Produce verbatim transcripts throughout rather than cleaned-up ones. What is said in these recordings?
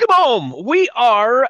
Welcome home. We are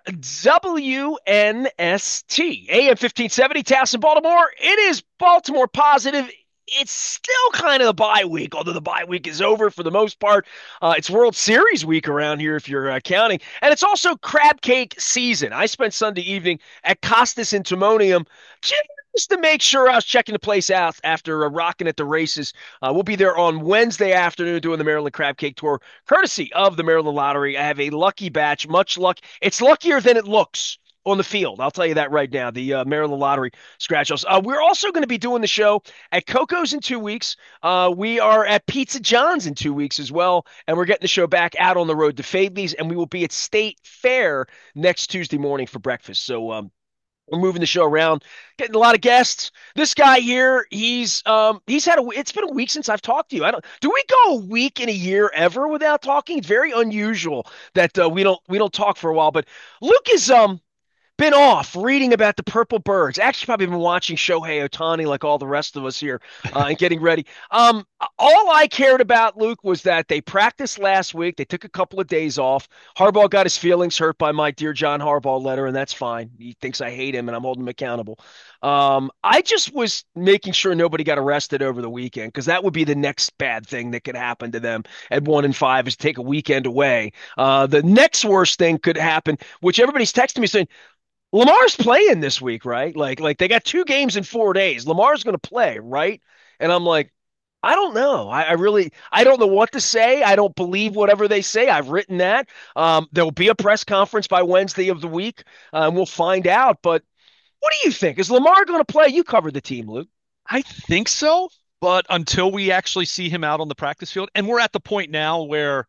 W N S T, A M fifteen seventy, Towson, Baltimore. It is Baltimore positive. It's still kind of the bye week, although the bye week is over for the most part. Uh, it's World Series week around here, if you're uh, counting. And it's also crab cake season. I spent Sunday evening at Costas in Timonium just to make sure I was checking the place out after uh, rocking at the races. Uh, we'll be there on Wednesday afternoon doing the Maryland Crab Cake Tour, courtesy of the Maryland Lottery. I have a lucky batch, much luck. It's luckier than it looks on the field. I'll tell you that right now. The uh, Maryland Lottery scratch offs. Uh, we're also going to be doing the show at Coco's in two weeks. Uh, we are at Pizza John's in two weeks as well, and we're getting the show back out on the road to Fadley's, and we will be at State Fair next Tuesday morning for breakfast. So um, we're moving the show around, getting a lot of guests. This guy here, he's um he's had a it's been a week since I've talked to you. I don't do we go a week in a year ever without talking? It's very unusual that uh, we don't we don't talk for a while. But Luke is um been off reading about the purple birds. Actually, probably been watching Shohei Ohtani like all the rest of us here uh, and getting ready. Um, all I cared about, Luke, was that they practiced last week. They took a couple of days off. Harbaugh got his feelings hurt by my Dear John Harbaugh letter, and that's fine. He thinks I hate him, and I'm holding him accountable. Um, I just was making sure nobody got arrested over the weekend because that would be the next bad thing that could happen to them at one and five is take a weekend away. Uh, the next worst thing could happen, which everybody's texting me saying, Lamar's playing this week, right? Like, like they got two games in four days. Lamar's going to play, right? And I'm like, I don't know. I, I really, I don't know what to say. I don't believe whatever they say. I've written that. Um, there will be a press conference by Wednesday of the week, uh, and we'll find out. But what do you think? Is Lamar going to play? You covered the team, Luke. I think so, but until we actually see him out on the practice field, and we're at the point now where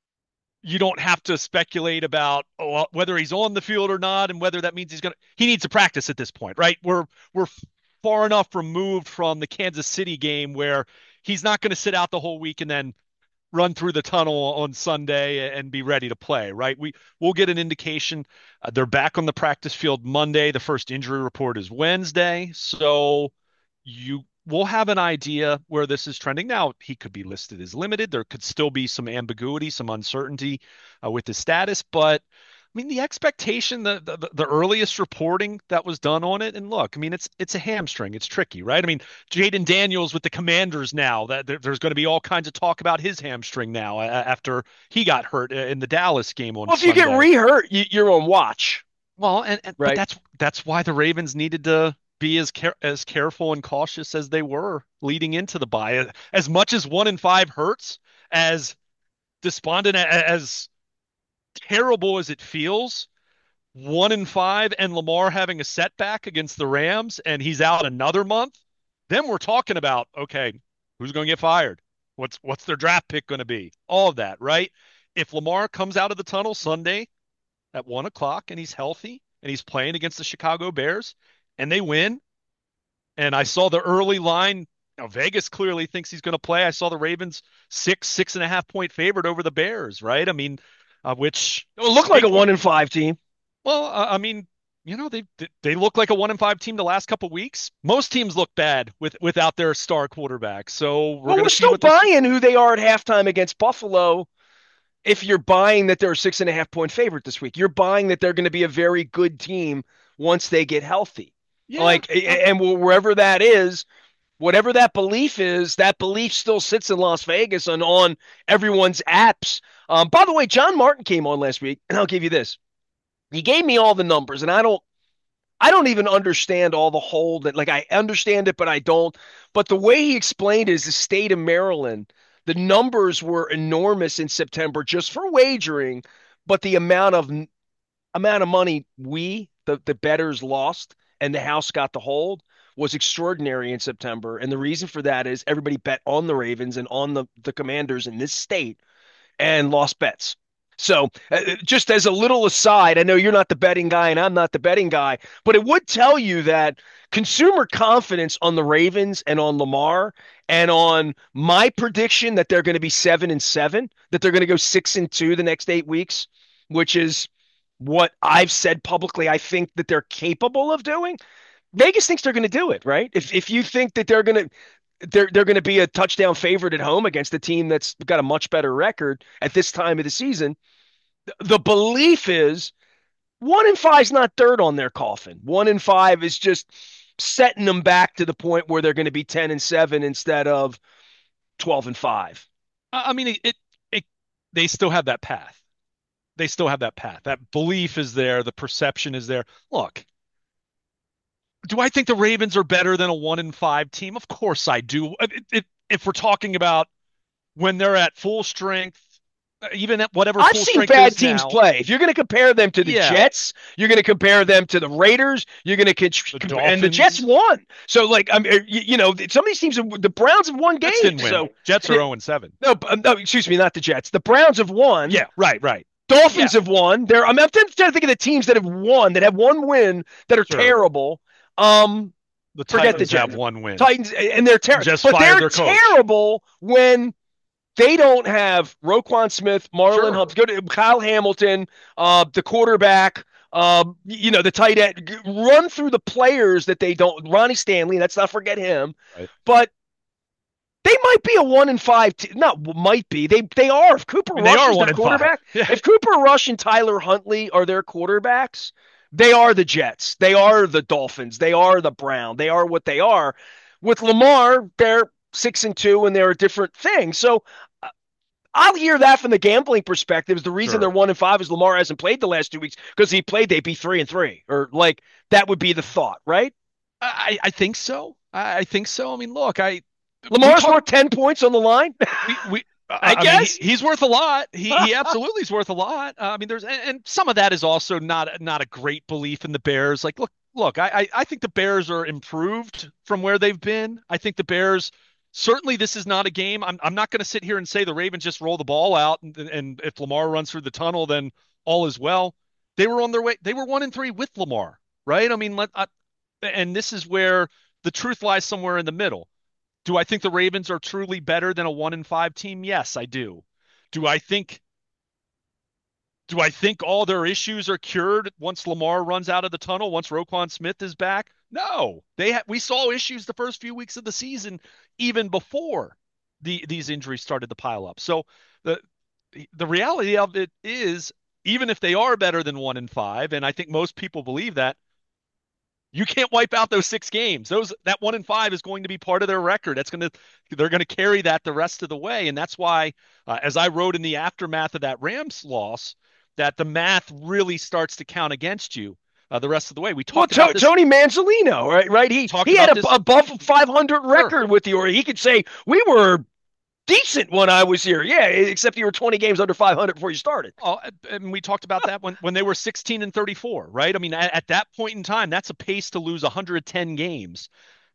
you don't have to speculate about oh, whether he's on the field or not, and whether that means he's going to. He needs to practice at this point, right? We're we're far enough removed from the Kansas City game where he's not going to sit out the whole week and then run through the tunnel on Sunday and be ready to play, right? We we'll get an indication. Uh, they're back on the practice field Monday. The first injury report is Wednesday, so you will have an idea where this is trending. Now, he could be listed as limited. There could still be some ambiguity, some uncertainty uh, with his status, but I mean, the expectation, the, the the earliest reporting that was done on it, and look, I mean, it's it's a hamstring. It's tricky, right? I mean, Jaden Daniels with the Commanders now. That there, there's going to be all kinds of talk about his hamstring now uh, after he got hurt uh, in the Dallas game on Well, if you get Sunday. re-hurt, you, you're on watch, Well, and, and but right? that's that's why the Ravens needed to be as care, as careful and cautious as they were leading into the bye. As much as one in five hurts, as despondent as terrible as it feels, one in five and Lamar having a setback against the Rams and he's out another month, then we're talking about, okay, who's going to get fired? What's what's their draft pick going to be? All of that, right? If Lamar comes out of the tunnel Sunday at one o'clock and he's healthy and he's playing against the Chicago Bears and they win, and I saw the early line. Now, Vegas clearly thinks he's going to play. I saw the Ravens six, six and a half point favorite over the Bears, right? I mean, uh, which It looked like make a one in five team. well, uh, I mean, you know, they they look like a one and five team the last couple weeks. Most teams look bad with without their star quarterback. So we're Well, going we're to see still what this. buying who they are at halftime against Buffalo. If you're buying that they're a six and a half point favorite this week, you're buying that they're going to be a very good team once they get healthy. Yeah, Like, um, and wherever that is, whatever that belief is, that belief still sits in Las Vegas and on everyone's apps. Um, by the way, John Martin came on last week, and I'll give you this. He gave me all the numbers, and I don't I don't even understand all the whole that like I understand it, but I don't. But the way he explained it is the state of Maryland, the numbers were enormous in September just for wagering, but the amount of amount of money we, the, the betters lost and the house got to hold was extraordinary in September. And the reason for that is everybody bet on the Ravens and on the, the Commanders in this state and lost bets. So, uh, just as a little aside, I know you're not the betting guy and I'm not the betting guy, but it would tell you that consumer confidence on the Ravens and on Lamar and on my prediction that they're going to be seven and seven, that they're going to go six and two the next eight weeks, which is what I've said publicly. I think that they're capable of doing. Vegas thinks they're going to do it, right? If if you think that they're going to they're they're going to be a touchdown favorite at home against a team that's got a much better record at this time of the season, The belief is one and five is not dirt on their coffin. One and five is just setting them back to the point where they're going to be ten and seven instead of twelve and five. I mean, it, it, it they still have that path. They still have that path. That belief is there. The perception is there. Look, do I think the Ravens are better than a one and five team? Of course I do. It, it, if we're talking about when they're at full strength, even at whatever I've full seen strength bad is teams now, play. If you're going to compare them to the yeah, Jets, you're going to compare them to the Raiders. You're going the to, and the Jets Dolphins, won. So, like, I mean, you, you know, some of these teams, have, the Browns have won Jets didn't games. win. So, Jets are zero and seven. no, no, excuse me, not the Jets. The Browns have won. Yeah, right, right. Dolphins Yeah, have won. There, I mean, I'm trying to think of the teams that have won, that have one win, that are sure. terrible. Um, The forget the Titans Jets. have one win. Titans, and they're terrible, Just but fired they're their coach. terrible when they don't have Roquan Smith, Marlon Sure. Hubbs, good Kyle Hamilton, uh, the quarterback, um, you know, the tight end. Run through the players that they don't. Ronnie Stanley, let's not forget him. Right. But they might be a one and five. Te- not might be. They they are. If Cooper I mean, they Rush are is one their and five. quarterback, Yeah. if Cooper Rush and Tyler Huntley are their quarterbacks, they are the Jets. They are the Dolphins. They are the Brown. They are what they are. With Lamar, they're six and two, and they're a different thing. So uh, I'll hear that from the gambling perspective. Is the reason they're Sure. one and five is Lamar hasn't played the last two weeks because he played, they'd be three and three, or like that would be the thought, right? I, I think so. I, I think so. I mean, look, I we Lamar's talk worth ten points on the line. we we I I mean, he, guess. he's worth a lot. He he absolutely is worth a lot. Uh, I mean, there's and, and some of that is also not not a great belief in the Bears. Like, look, look, I I, I think the Bears are improved from where they've been. I think the Bears certainly this is not a game. I'm I'm not going to sit here and say the Ravens just roll the ball out and and if Lamar runs through the tunnel, then all is well. They were on their way. They were one and three with Lamar, right? I mean, let I, and this is where the truth lies somewhere in the middle. Do I think the Ravens are truly better than a one and five team? Yes, I do. Do I think do I think all their issues are cured once Lamar runs out of the tunnel, once Roquan Smith is back? No. They ha- we saw issues the first few weeks of the season even before the these injuries started to pile up. So the the reality of it is even if they are better than one and five, and I think most people believe that, you can't wipe out those six games. Those that one and five is going to be part of their record. That's going to they're going to carry that the rest of the way, and that's why, uh, as I wrote in the aftermath of that Rams loss, that the math really starts to count against you uh, the rest of the way. We Well, talked about to- this. Tony Manzolino, right? Right. He Talked he had about a this. above five hundred Sure. record with the Orioles. He could say we were decent when I was here. Yeah, except you were twenty games under five hundred before you started. Oh, and we talked about that when when they were sixteen and thirty-four, right? I mean, at, at that point in time, that's a pace to lose one hundred ten games.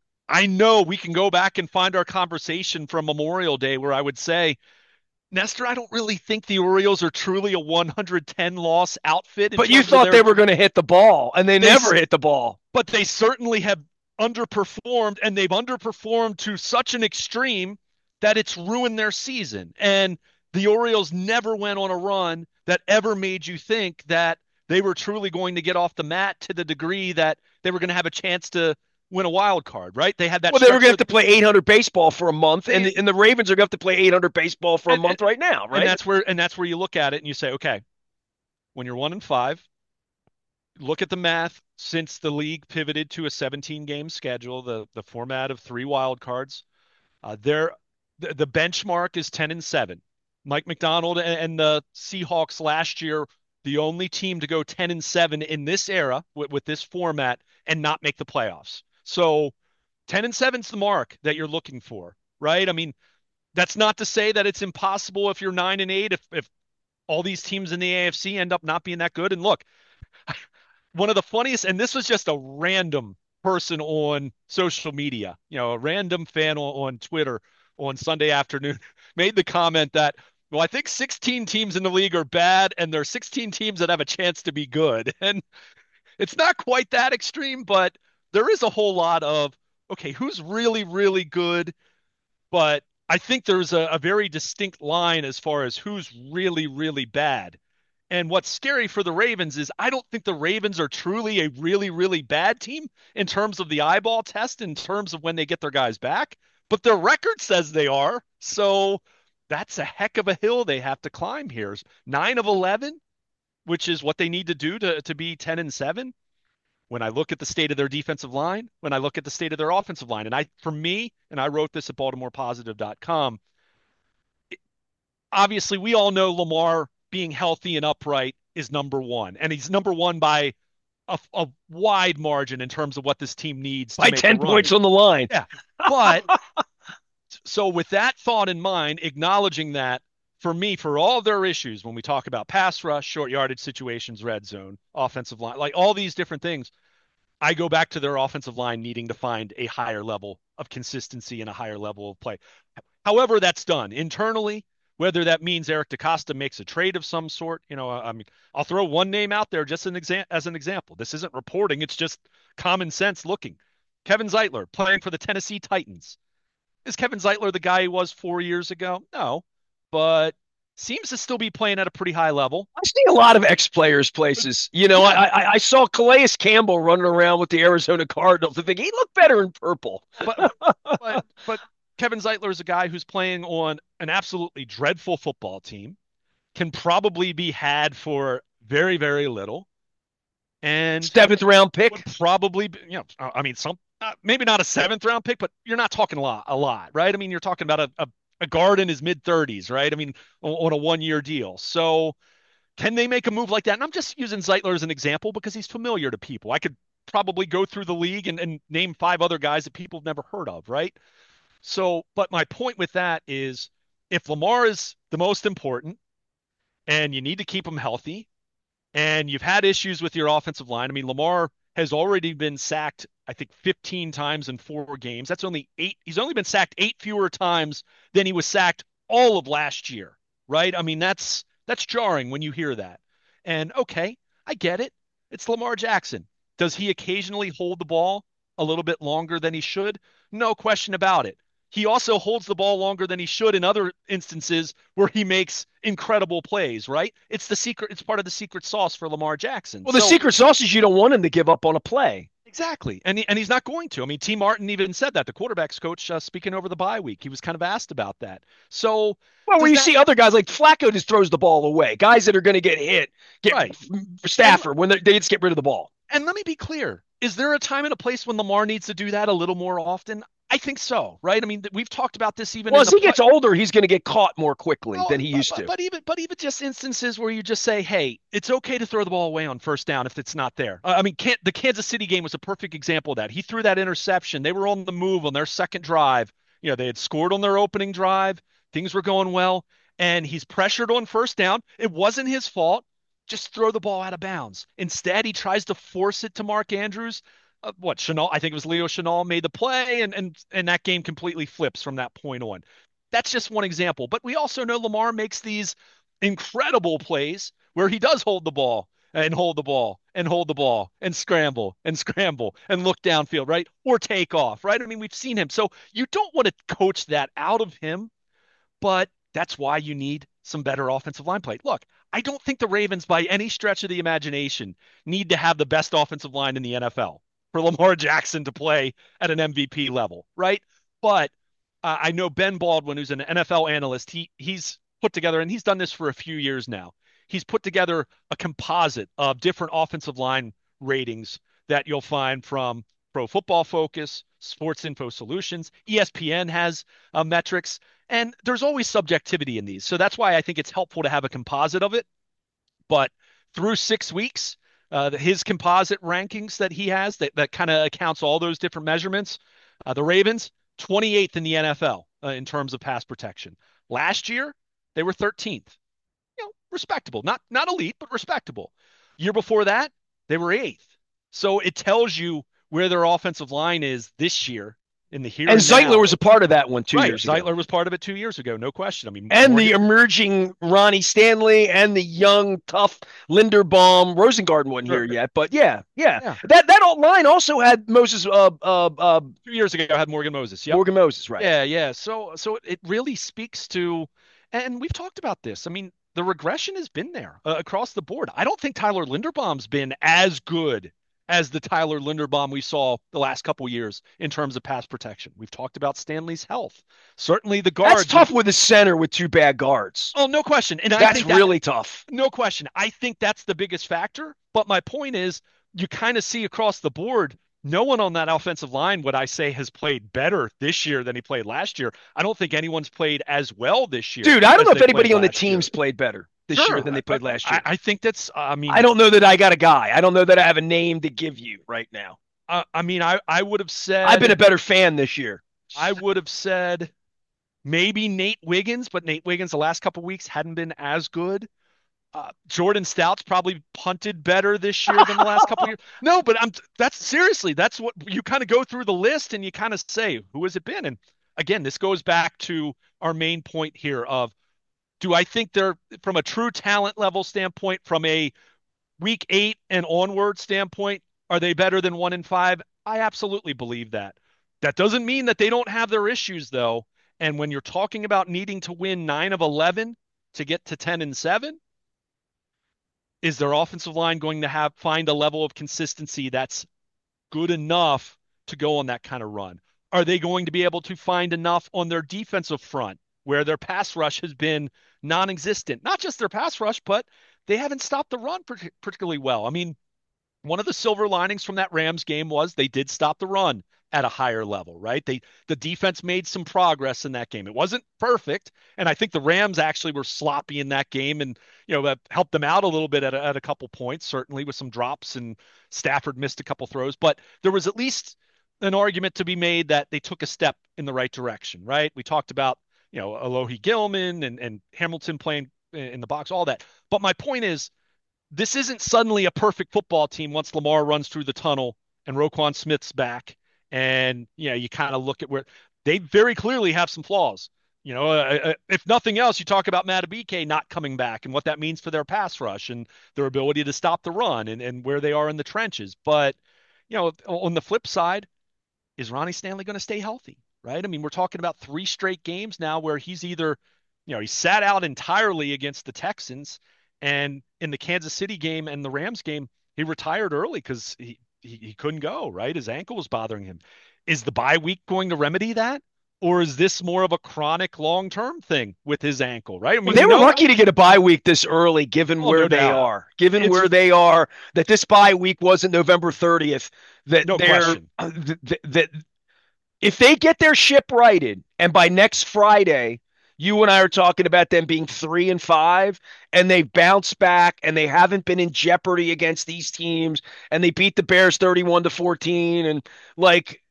I know we can go back and find our conversation from Memorial Day where I would say, Nestor, I don't really think the Orioles are truly a one hundred ten loss outfit in But you terms of thought their, they were going to hit the ball, and they they, never hit the ball. but they certainly have underperformed, and they've underperformed to such an extreme that it's ruined their season. And the Orioles never went on a run that ever made you think that they were truly going to get off the mat to the degree that they were going to have a chance to win a wild card, right? They had that Well, they were going to stretch have to play eight hundred baseball for a month, and they, the, and the Ravens are going to have to play eight hundred baseball for a and, month right now, and right? that's where and that's where you look at it and you say, okay, when you're one and five, look at the math since the league pivoted to a seventeen game schedule, the the format of three wild cards. Uh, there, the, the benchmark is ten and seven. Mike McDonald and, and the Seahawks last year, the only team to go ten and seven in this era with, with this format and not make the playoffs. So ten and seven is the mark that you're looking for, right? I mean, that's not to say that it's impossible if you're nine and eight, if, if all these teams in the A F C end up not being that good. And look, one of the funniest, and this was just a random person on social media, you know, a random fan on, on Twitter on Sunday afternoon made the comment that, well, I think sixteen teams in the league are bad, and there are sixteen teams that have a chance to be good. And it's not quite that extreme, but there is a whole lot of, okay, who's really, really good? But I think there's a, a very distinct line as far as who's really, really bad. And what's scary for the Ravens is I don't think the Ravens are truly a really, really bad team in terms of the eyeball test, in terms of when they get their guys back, but their record says they are. So that's a heck of a hill they have to climb here. Nine of eleven. which is what they need to do to, to be ten and seven. When I look at the state of their defensive line, when I look at the state of their offensive line, and I, for me, and I wrote this at baltimore positive dot com, obviously we all know Lamar being healthy and upright is number one, and he's number one by a, a wide margin in terms of what this team needs to By make a ten run. points on the line. Yeah. But so with that thought in mind, acknowledging that for me, for all their issues, when we talk about pass rush, short yardage situations, red zone, offensive line, like all these different things, I go back to their offensive line needing to find a higher level of consistency and a higher level of play. However, that's done internally, whether that means Eric DeCosta makes a trade of some sort. You know, I mean, I'll throw one name out there just an exa- as an example. This isn't reporting, it's just common sense looking. Kevin Zeitler playing for the Tennessee Titans. Is Kevin Zeitler the guy he was four years ago? No, but seems to still be playing at a pretty high level. I see a lot of ex-players places. You know, Yeah. I, I I saw Calais Campbell running around with the Arizona Cardinals. I think he looked better in purple. But but but Kevin Zeitler is a guy who's playing on an absolutely dreadful football team, can probably be had for very, very little, and Seventh round pick. would probably be, you know, I mean, some uh, maybe not a seventh round pick, but you're not talking a lot, a lot, right? I mean, you're talking about a, a, a guard in his mid thirties, right? I mean, on, on a one year deal. So can they make a move like that? And I'm just using Zeitler as an example because he's familiar to people. I could probably go through the league and, and name five other guys that people have never heard of, right? So, but my point with that is if Lamar is the most important and you need to keep him healthy and you've had issues with your offensive line, I mean, Lamar has already been sacked, I think, fifteen times in four games. That's only eight. He's only been sacked eight fewer times than he was sacked all of last year, right? I mean, that's that's jarring when you hear that. And okay, I get it. It's Lamar Jackson. Does he occasionally hold the ball a little bit longer than he should? No question about it. He also holds the ball longer than he should in other instances where he makes incredible plays, right? It's the secret, it's part of the secret sauce for Lamar Jackson. Well, the So secret sauce is you don't want him to give up on a play. exactly. And he, and he's not going to. I mean, T. Martin even said that, the quarterback's coach, uh, speaking over the bye week. He was kind of asked about that. So Well, where does you that see other guys like Flacco just throws the ball away. Guys that are going to get hit, get right. And Stafford when they they just get rid of the ball. and let me be clear. Is there a time and a place when Lamar needs to do that a little more often? I think so, right? I mean, we've talked about this even Well, in as the he play- gets older, he's going to get caught more quickly Well, than he but, used but, to. but even but even just instances where you just say, "Hey, it's okay to throw the ball away on first down if it's not there." Uh, I mean, can the Kansas City game was a perfect example of that. He threw that interception. They were on the move on their second drive. You know, they had scored on their opening drive. Things were going well, and he's pressured on first down. It wasn't his fault. Just throw the ball out of bounds. Instead, he tries to force it to Mark Andrews. Uh, what Chanel? I think it was Leo Chanel made the play, and and and that game completely flips from that point on. That's just one example. But we also know Lamar makes these incredible plays where he does hold the ball and hold the ball and hold the ball and scramble and scramble and look downfield, right? Or take off, right? I mean, we've seen him. So you don't want to coach that out of him, but that's why you need some better offensive line play. Look, I don't think the Ravens, by any stretch of the imagination, need to have the best offensive line in the N F L for Lamar Jackson to play at an M V P level, right? But uh, I know Ben Baldwin, who's an N F L analyst, he he's put together, and he's done this for a few years now. He's put together a composite of different offensive line ratings that you'll find from Pro Football Focus, Sports Info Solutions, E S P N has uh, metrics, and there's always subjectivity in these. So that's why I think it's helpful to have a composite of it. But through six weeks, uh, his composite rankings that he has that, that kind of accounts all those different measurements, uh, the Ravens, twenty-eighth in the N F L uh, in terms of pass protection. Last year, they were thirteenth. You know, respectable. Not not elite, but respectable. Year before that, they were eighth. So it tells you where their offensive line is this year in the here And and Zeitler now. was a part of that one two Right. years ago. Zeitler was part of it two years ago, no question. I mean, And Morgan, the emerging Ronnie Stanley and the young, tough Linderbaum. Rosengarten wasn't Sure. here yet, but yeah, yeah. Yeah. That that old line also had Moses, uh, uh, uh, two years ago, I had Morgan Moses. Yep. Morgan Moses, right? Yeah, yeah. So so it really speaks to, and we've talked about this. I mean, the regression has been there uh, across the board. I don't think Tyler Linderbaum's been as good as the Tyler Linderbaum we saw the last couple years in terms of pass protection. We've talked about Stanley's health. Certainly the That's guards. tough with a center with two bad guards. Oh, no question. And I That's think that really tough. no question. I think that's the biggest factor. But my point is, you kind of see across the board, no one on that offensive line, what I say, has played better this year than he played last year. I don't think anyone's played as well this year Dude, I don't as know if they played anybody on the last year. team's played better this year Sure. than they I, played last I, year. I think that's, I mean, I don't know that I got a guy. I don't know that I have a name to give you right now. I, I mean, I, I would have said, I've been a better fan this year. I would have said maybe Nate Wiggins, but Nate Wiggins the last couple weeks hadn't been as good. Uh, Jordan Stout's probably punted better this year than the last couple years. No, but I'm that's seriously, that's what you kind of go through the list and you kind of say, who has it been? And again, this goes back to our main point here of, do I think they're from a true talent level standpoint, from a week eight and onward standpoint, are they better than one in five? I absolutely believe that. That doesn't mean that they don't have their issues though. And when you're talking about needing to win nine of eleven to get to ten and seven, is their offensive line going to have find a level of consistency that's good enough to go on that kind of run? Are they going to be able to find enough on their defensive front where their pass rush has been non-existent? Not just their pass rush, but they haven't stopped the run particularly well. I mean, one of the silver linings from that Rams game was they did stop the run at a higher level, right? They the defense made some progress in that game. It wasn't perfect, and I think the Rams actually were sloppy in that game, and you know that helped them out a little bit at a, at a couple points, certainly with some drops, and Stafford missed a couple throws, but there was at least an argument to be made that they took a step in the right direction, right? We talked about you know Alohi Gilman and and Hamilton playing in the box, all that, but my point is, this isn't suddenly a perfect football team once Lamar runs through the tunnel and Roquan Smith's back. And, you know, you kind of look at where they very clearly have some flaws. You know, uh, uh, if nothing else, you talk about Madubuike not coming back and what that means for their pass rush and their ability to stop the run and, and where they are in the trenches. But, you know, on the flip side, is Ronnie Stanley going to stay healthy? Right. I mean, we're talking about three straight games now where he's either, you know, he sat out entirely against the Texans, and in the Kansas City game and the Rams game, he retired early because he, he, he couldn't go, right? His ankle was bothering him. Is the bye week going to remedy that? Or is this more of a chronic long-term thing with his ankle, right? I mean, Well, they we were know, lucky to get a bye week this early, given oh, where no they doubt. are, given It's where they are, that this bye week wasn't November thirtieth, that no they're, question. that, that if they get their ship righted and by next Friday, you and I are talking about them being three and five, and they've bounced back and they haven't been in jeopardy against these teams, and they beat the Bears thirty-one to fourteen, and like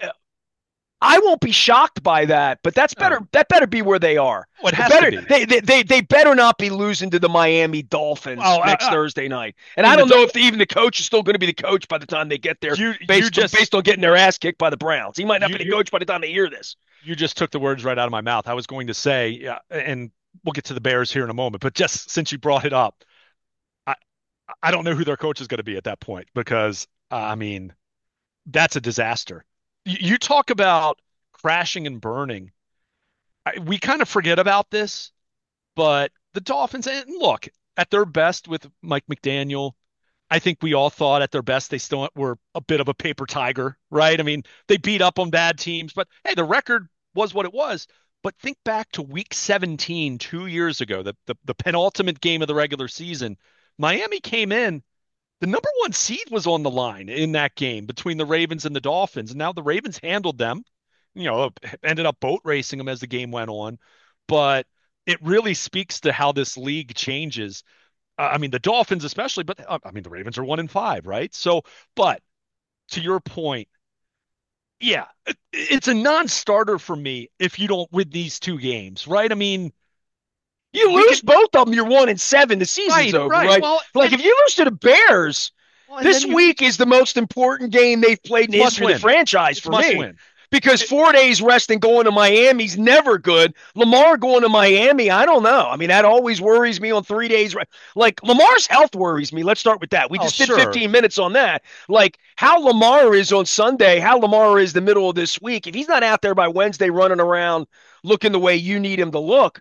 I won't be shocked by that, but that's better. No. That better be where they are. Well, it has better, to be. They, they, they, they better not be losing to the Miami Dolphins Oh, next I- I- Thursday night. And in I the don't know Dol- if the, even the coach is still going to be the coach by the time they get there, You- you based, just- based on getting their ass kicked by the Browns. He might not You- be the you- coach by the time they hear this. You just took the words right out of my mouth. I was going to say, yeah, and we'll get to the Bears here in a moment, but just since you brought it up, I I don't know who their coach is going to be at that point because uh, I mean, that's a disaster. You, you talk about crashing and burning. I, we kind of forget about this, but the Dolphins, and look, at their best with Mike McDaniel, I think we all thought at their best they still were a bit of a paper tiger, right? I mean, they beat up on bad teams, but hey, the record was what it was. But think back to week seventeen, two years ago, the, the, the penultimate game of the regular season. Miami came in, the number one seed was on the line in that game between the Ravens and the Dolphins. And now the Ravens handled them, you know, ended up boat racing them as the game went on. But it really speaks to how this league changes. Uh, I mean, the Dolphins especially, but uh, I mean, the Ravens are one in five, right? So, but to your point, yeah, it, it's a non-starter for me if you don't win these two games, right? I mean, You we lose can- both of them, you're one and seven. The season's right, over, right. right? Well, like and- if you lose to the Bears, well, and this then you- week is the most important game they've played in the It's must history of the win. franchise it's for must me. win. Because four days rest and going to Miami's never good. Lamar going to Miami, I don't know. I mean, that always worries me on three days. Like, Lamar's health worries me. Let's start with that. We Oh, just did sure. fifteen minutes on that. Like, how Lamar is on Sunday, how Lamar is the middle of this week. If he's not out there by Wednesday running around looking the way you need him to look.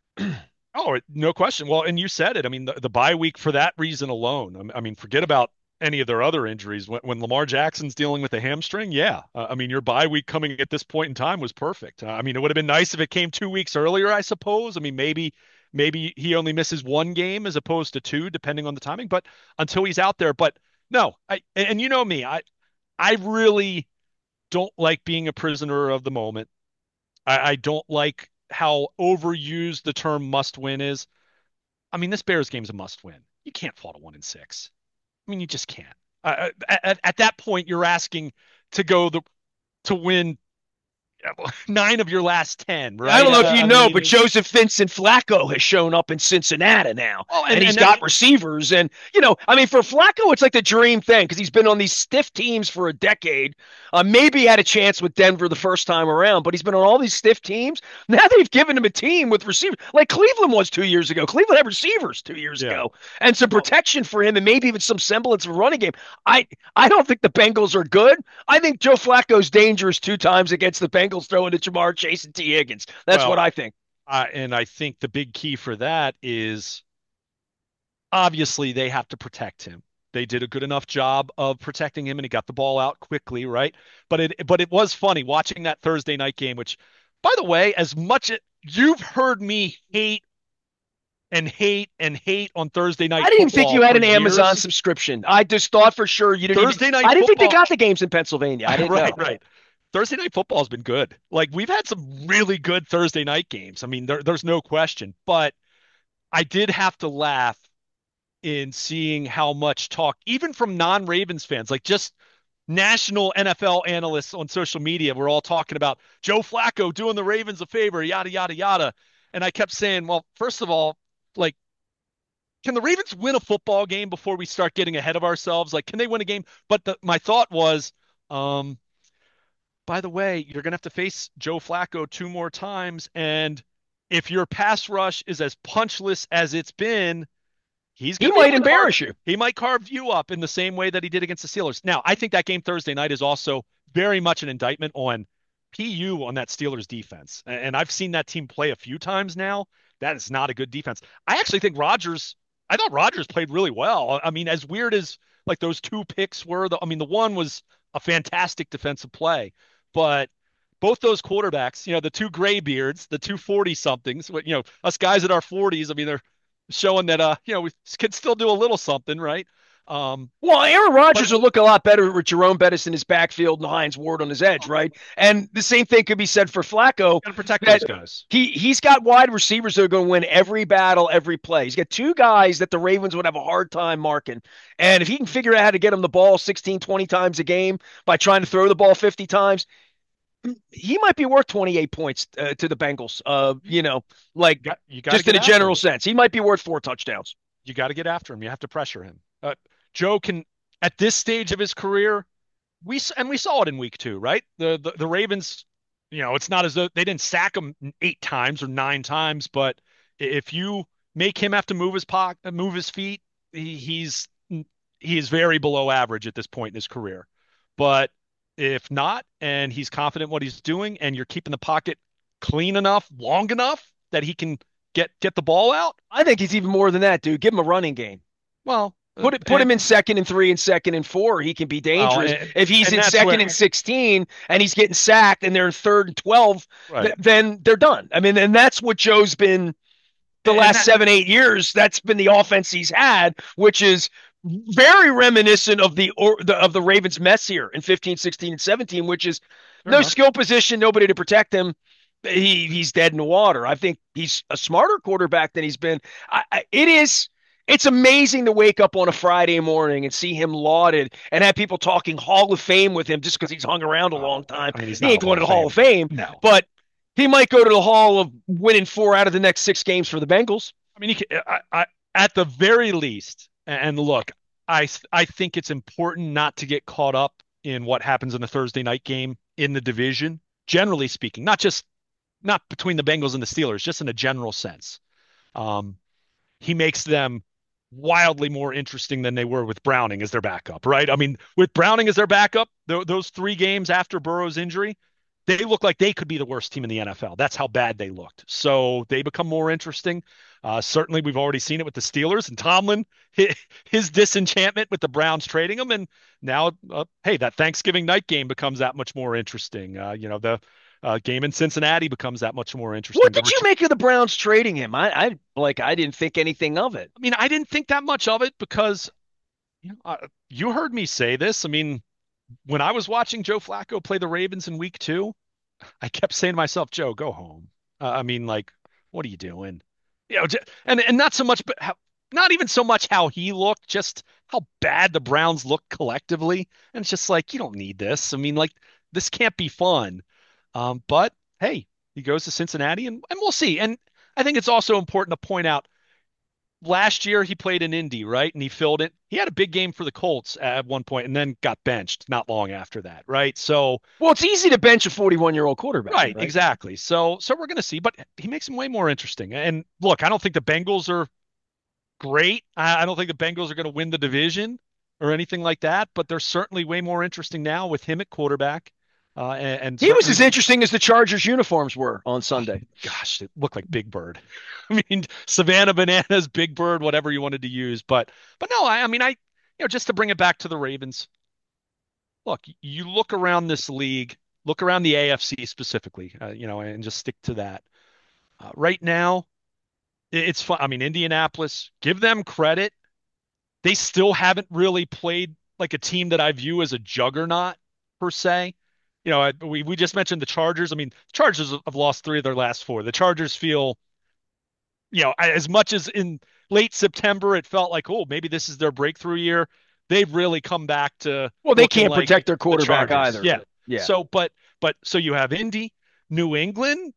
Oh, no question. Well, and you said it. I mean, the, the bye week for that reason alone. I mean, forget about any of their other injuries. When, when Lamar Jackson's dealing with a hamstring, yeah. Uh, I mean, your bye week coming at this point in time was perfect. Uh, I mean, it would have been nice if it came two weeks earlier, I suppose. I mean, maybe maybe he only misses one game as opposed to two, depending on the timing. But until he's out there, but no, I and, and you know me, I I really don't like being a prisoner of the moment. I, I don't like how overused the term must win is. I mean, this Bears game's a must win. You can't fall to one and six. I mean, you just can't. Uh, at, at that point, you're asking to go the to win nine of your last ten, I right? don't know if Uh, you I know, mean, but Joseph Vincent Flacco has shown up in Cincinnati now, oh, and and he's and that got receivers. And you know, I mean, for Flacco, it's like the dream thing because he's been on these stiff teams for a decade. Uh, maybe he had a chance with Denver the first time around, but he's been on all these stiff teams. Now they've given him a team with receivers, like Cleveland was two years ago. Cleveland had receivers two years yeah. ago, and some Well, protection for him, and maybe even some semblance of a running game. I I don't think the Bengals are good. I think Joe Flacco's dangerous two times against the Bengals throwing to Jamar Chase and T. Higgins. That's what well, I think. uh, and I think the big key for that is obviously they have to protect him. They did a good enough job of protecting him, and he got the ball out quickly, right? But it but it was funny watching that Thursday night game. Which, by the way, as much as you've heard me hate and hate and hate on Thursday night I didn't think football you had for an Amazon years, subscription. I just thought for sure you didn't even. Thursday night I didn't think they football, got the games in Pennsylvania. I didn't right, know. right. Thursday night football has been good. Like we've had some really good Thursday night games. I mean, there, there's no question. But I did have to laugh in seeing how much talk, even from non-Ravens fans, like just national N F L analysts on social media, were all talking about Joe Flacco doing the Ravens a favor, yada yada yada. And I kept saying, well, first of all, like, can the Ravens win a football game before we start getting ahead of ourselves? Like, can they win a game? But the, my thought was, um, by the way, you're going to have to face Joe Flacco two more times. And if your pass rush is as punchless as it's been, he's He going to be might able to carve, embarrass you. he might carve you up in the same way that he did against the Steelers. Now, I think that game Thursday night is also very much an indictment on P U on that Steelers defense. And I've seen that team play a few times now. That is not a good defense. I actually think Rodgers, I thought Rodgers played really well. I mean, as weird as like those two picks were, the, I mean, the one was a fantastic defensive play, but both those quarterbacks, you know, the two gray beards, the two forty somethings, you know, us guys at our forties, I mean, they're showing that, uh, you know, we can still do a little something, right? Um, Well, Aaron but Rodgers will look a lot better with Jerome Bettis in his backfield and Hines Ward on his edge, oh, right? And the same thing could be said for Flacco. got to protect That those guys. he he's got wide receivers that are going to win every battle, every play. He's got two guys that the Ravens would have a hard time marking. And if he can figure out how to get him the ball sixteen, twenty times a game by trying to throw the ball fifty times, he might be worth twenty-eight points uh, to the Bengals. Uh, you know, like You got, you got to just in get a after general him. sense, he might be worth four touchdowns. You got to get after him. You have to pressure him. Uh, Joe can, at this stage of his career, we and we saw it in week two, right? The, the the Ravens, you know, it's not as though they didn't sack him eight times or nine times, but if you make him have to move his pocket, move his feet, he, he's he is very below average at this point in his career. But if not, and he's confident what he's doing, and you're keeping the pocket clean enough, long enough that he can get get the ball out, I think he's even more than that, dude. Give him a running game. well, uh, Put it, put and him in second and three and second and four. He can be well, dangerous. and, If he's and in that's second where and sixteen and he's getting sacked and they're in third and twelve, th- right, then they're done. I mean, and that's what Joe's been the and last that seven, eight years. That's been the offense he's had, which is very reminiscent of the, or, the of the Ravens mess here in fifteen, sixteen, and seventeen, which is fair no enough. skill position, nobody to protect him. He he's dead in the water. I think he's a smarter quarterback than he's been. I, I, it is it's amazing to wake up on a Friday morning and see him lauded and have people talking Hall of Fame with him just because he's hung around a long Oh, time. I mean, he's He not ain't a Hall going to of the Hall of Fame. Fame, No, but he might go to the Hall of winning four out of the next six games for the Bengals. I mean, he can, I, I, at the very least, and look, I I think it's important not to get caught up in what happens in the Thursday night game in the division, generally speaking, not just not between the Bengals and the Steelers, just in a general sense. Um, he makes them wildly more interesting than they were with Browning as their backup, right? I mean, with Browning as their backup, th those three games after Burrow's injury, they look like they could be the worst team in the N F L. That's how bad they looked. So they become more interesting. Uh, certainly, we've already seen it with the Steelers and Tomlin, his, his disenchantment with the Browns trading him, and now, uh, hey, that Thanksgiving night game becomes that much more interesting. Uh, you know, the uh, game in Cincinnati becomes that much more What interesting. The did you ret- make of the Browns trading him? I, I like I didn't think anything of it. I mean, I didn't think that much of it because you know, uh, you heard me say this. I mean, when I was watching Joe Flacco play the Ravens in week two, I kept saying to myself, Joe, go home. Uh, I mean, like, what are you doing? You know, and and not so much, but how, not even so much how he looked, just how bad the Browns looked collectively. And it's just like, you don't need this. I mean, like, this can't be fun. Um, but hey, he goes to Cincinnati, and, and we'll see. And I think it's also important to point out last year he played in Indy, right? And he filled it. He had a big game for the Colts at one point and then got benched not long after that, right? So, Well, it's easy to bench a forty-one-year-old quarterback, right, right? exactly. So, so we're going to see, but he makes him way more interesting. And look, I don't think the Bengals are great. I, I don't think the Bengals are going to win the division or anything like that, but they're certainly way more interesting now with him at quarterback. Uh, and, and He was certainly, as interesting as the Chargers uniforms were on oh, Sunday. gosh, it looked like Big Bird. I mean, Savannah Bananas, Big Bird, whatever you wanted to use. But, but no, I, I mean, I, you know, just to bring it back to the Ravens, look, you look around this league, look around the A F C specifically, uh, you know, and just stick to that. Uh, right now, it's fun. I mean, Indianapolis, give them credit. They still haven't really played like a team that I view as a juggernaut per se. You know, we we just mentioned the Chargers. I mean, the Chargers have lost three of their last four. The Chargers feel, you know, as much as in late September it felt like, oh, maybe this is their breakthrough year. They've really come back to Well, they looking can't like protect their the quarterback Chargers. either. Yeah. Yeah. So, but but so you have Indy, New England.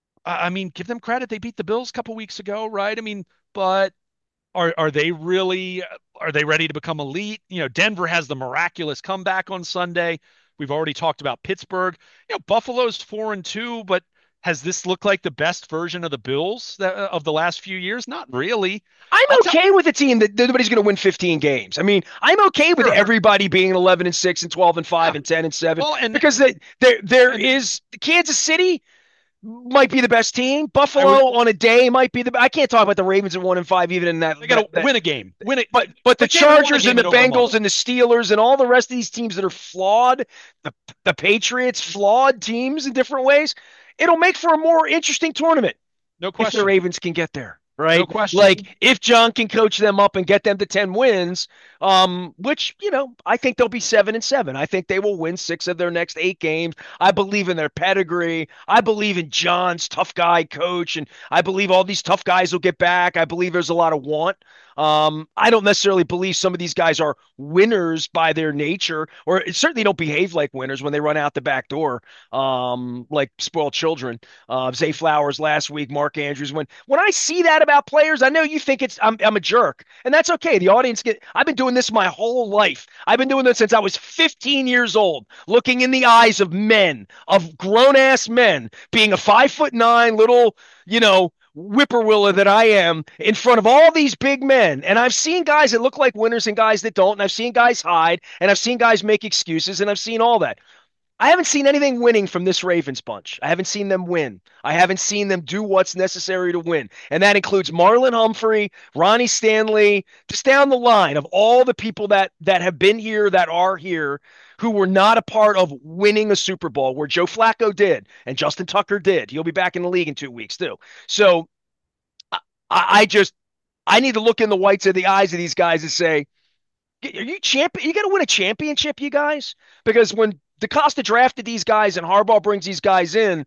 I mean, give them credit. They beat the Bills a couple weeks ago, right? I mean, but are are they really are they ready to become elite? You know, Denver has the miraculous comeback on Sunday. We've already talked about Pittsburgh. You know, Buffalo's four and two, but has this looked like the best version of the Bills that, of the last few years? Not really. I'm I'll tell. okay with a team that nobody's going to win fifteen games. I mean, I'm okay with Sure. everybody being eleven and six and twelve and five Yeah. and ten and seven Well, and because they, there there and is Kansas City might be the best team. I would. Buffalo on a day might be the. I can't talk about the Ravens at one and five even in that They got that, to that win a game. Win it. but but the Like they haven't won a Chargers and game the in over a month. Bengals and the Steelers and all the rest of these teams that are flawed, the the Patriots flawed teams in different ways, it'll make for a more interesting tournament No if the question. Ravens can get there, No right? question. Like if John can coach them up and get them to ten wins, um, which, you know, I think they'll be seven and seven. I think they will win six of their next eight games. I believe in their pedigree. I believe in John's tough guy coach, and I believe all these tough guys will get back. I believe there's a lot of want. Um, I don't necessarily believe some of these guys are winners by their nature, or certainly don't behave like winners when they run out the back door, um, like spoiled children. Uh, Zay Flowers last week, Mark Andrews. When when I see that about players, I know you think it's I'm I'm a jerk, and that's okay. The audience get. I've been doing this my whole life. I've been doing this since I was fifteen years old, looking in the eyes of men, of grown ass men, being a five foot nine little, you know, whippoorwiller that I am in front of all these big men. And I've seen guys that look like winners and guys that don't. And I've seen guys hide and I've seen guys make excuses and I've seen all that. I haven't seen anything winning from this Ravens bunch. I haven't seen them win. I haven't seen them do what's necessary to win. And that includes Marlon Humphrey, Ronnie Stanley, just down the line of all the people that that have been here, that are here, who were not a part of winning a Super Bowl, where Joe Flacco did and Justin Tucker did. He'll be back in the league in two weeks too. So I, I just I need to look in the whites of the eyes of these guys and say, are you champion? You got to win a championship, you guys, because when DaCosta drafted these guys and Harbaugh brings these guys in,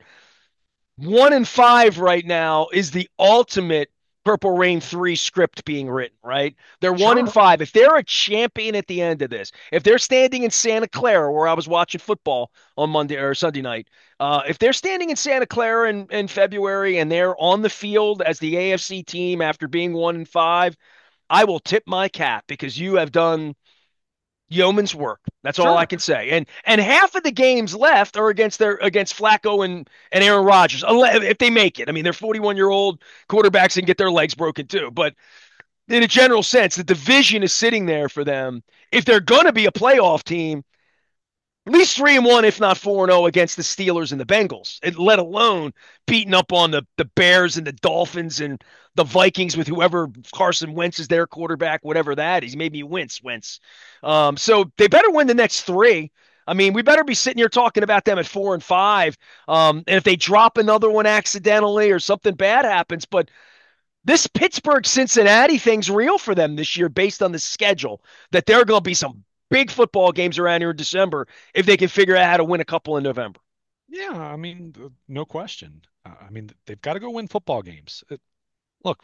one and five right now is the ultimate Purple Rain three script being written, right? They're one and Sure. five. If they're a champion at the end of this, if they're standing in Santa Clara, where I was watching football on Monday or Sunday night, uh, if they're standing in Santa Clara in, in February and they're on the field as the A F C team after being one and five, I will tip my cap because you have done yeoman's work. That's all I Sure. can say. And and half of the games left are against their against Flacco and and Aaron Rodgers. If they make it, I mean, they're forty-one year old quarterbacks and get their legs broken too. But in a general sense, the division is sitting there for them. If they're going to be a playoff team, At least three and one, if not four and zero, against the Steelers and the Bengals. And let alone beating up on the the Bears and the Dolphins and the Vikings with whoever Carson Wentz is their quarterback, whatever that is. Maybe Wentz, Wentz. Um, so they better win the next three. I mean, we better be sitting here talking about them at four and five. Um, and if they drop another one accidentally or something bad happens, but this Pittsburgh Cincinnati thing's real for them this year based on the schedule, that there are going to be some big football games around here in December if they can figure out how to win a couple in November. Yeah, I mean, no question. Uh, I mean, they've got to go win football games. It, look,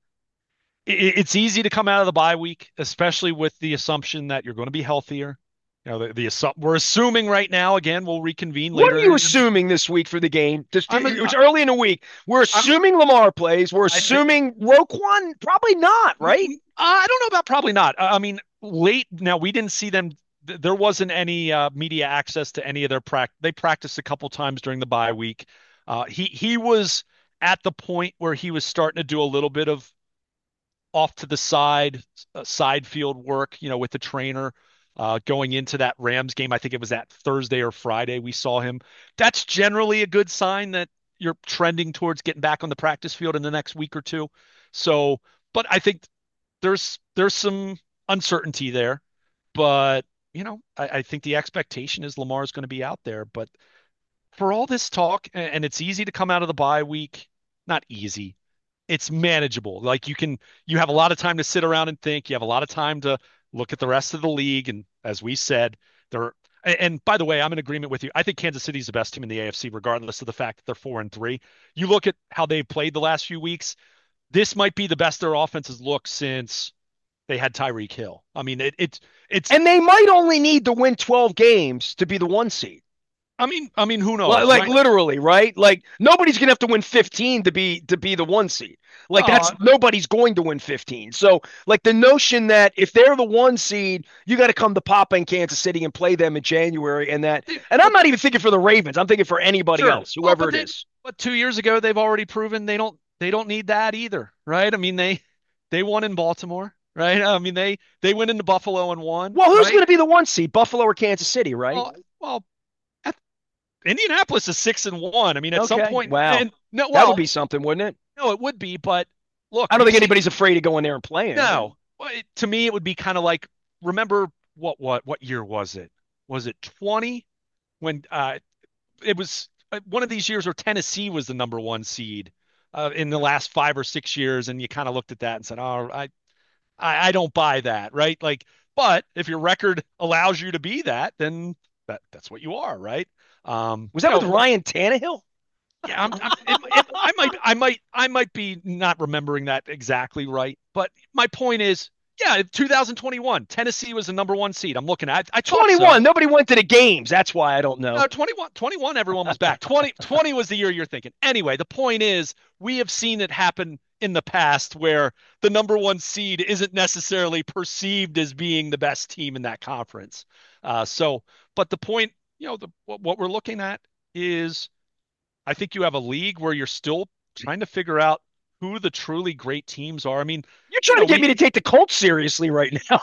it, it's easy to come out of the bye week, especially with the assumption that you're going to be healthier. You know, the, the we're assuming right now, again, we'll reconvene What later. are you assuming this week for the game? Just, I'm, it's early in the week. We're assuming I'm, Lamar plays. We're assuming I, Roquan. Probably not, right? I don't know about probably not. I mean, late now we didn't see them. There wasn't any uh, media access to any of their practice. They practiced a couple times during the bye week. Uh, he he was at the point where he was starting to do a little bit of off to the side uh, side field work, you know, with the trainer. Uh, going into that Rams game, I think it was that Thursday or Friday we saw him. That's generally a good sign that you're trending towards getting back on the practice field in the next week or two. So, but I think there's there's some uncertainty there. But, you know, I, I think the expectation is Lamar is going to be out there. But for all this talk, and it's easy to come out of the bye week, not easy. It's manageable. Like you can, you have a lot of time to sit around and think. You have a lot of time to look at the rest of the league. And as we said, they're, and by the way, I'm in agreement with you. I think Kansas City is the best team in the A F C, regardless of the fact that they're four and three. You look at how they've played the last few weeks. This might be the best their offense has looked since they had Tyreek Hill. I mean, it, it's it's and they might only need to win twelve games to be the one seed. I mean, I mean, who knows? Like, like right? Literally, right? Like nobody's gonna have to win fifteen to be to be the one seed. Like uh, that's nobody's going to win fifteen. So, like the notion that if they're the one seed, you got to come to Papa in Kansas City and play them in January, and that. And I'm not even thinking for the Ravens. I'm thinking for anybody sure. else, whoever well, it they, is. But two years ago, they've already proven they don't they don't need that either, right? I mean, they they won in Baltimore. Right. I mean, they they went into Buffalo and won. Well, who's right? going to be the one seed, Buffalo or Kansas City, right? Well, well at, Indianapolis is six and one. I mean, at okay. some point, wow, and, no, well, that would be something, wouldn't it? No, it would be. But look, I don't think anybody's afraid to go in there and play. No, well, it, to me, it would be kind of like remember what what what year was it? Was it twenty when uh, it was uh, one of these years where Tennessee was the number one seed uh, in the last five or six years, and you kind of looked at that and said, "Oh, I." I, I don't buy that, right? Like, but if your record allows you to be that, then that that's what you are, right? Um, was that with know, Ryan Tannehill? Yeah, I'm, I'm, it, it, I might, I might, I might be not remembering that exactly right, but my point is, yeah, two thousand twenty-one, Tennessee was the number one seed. I'm looking at, I twenty-one. So. Nobody went to the games. That's why I don't know. No, twenty-one, twenty-one, everyone was back. twenty, twenty was the year you're thinking. Anyway, the point is, we have seen it happen in the past where the number one seed isn't necessarily perceived as being the best team in that conference. Uh, so, but the point, you know, the, what, what we're looking at is, I think you have a league where you're still trying to figure out who the truly great teams are. I mean, you're trying you know, to get we, me to take the Colts seriously right now.